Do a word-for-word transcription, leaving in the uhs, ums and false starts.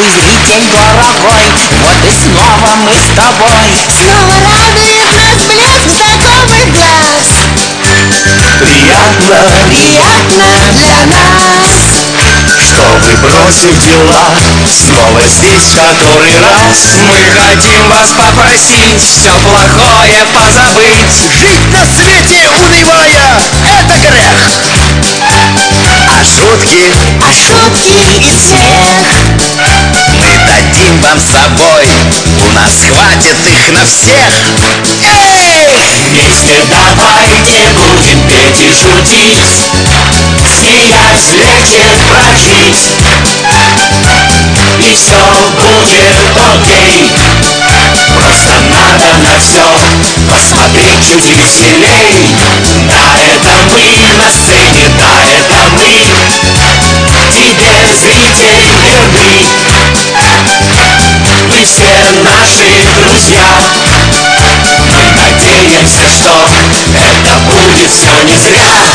зритель дорогой, вот и снова мы с тобой. Снова радует нас блеск знакомых глаз. Приятно, Приятно для нас, что вы, бросив дела, снова здесь в который раз. Мы хотим вас попросить все плохое позабыть. Жить на свете унывая — это грех. А шутки, а шутки и смех мы дадим вам с собой, у нас хватит их на всех. Эй! Вместе давайте будем петь и шутить, смеясь легче прожить, и все будет окей. Просто надо на все посмотреть чуть веселей. Да, это мы на сцене, да, это мы тебе, зритель, верны. Вы все наши друзья. Мы надеемся, что это будет все не зря.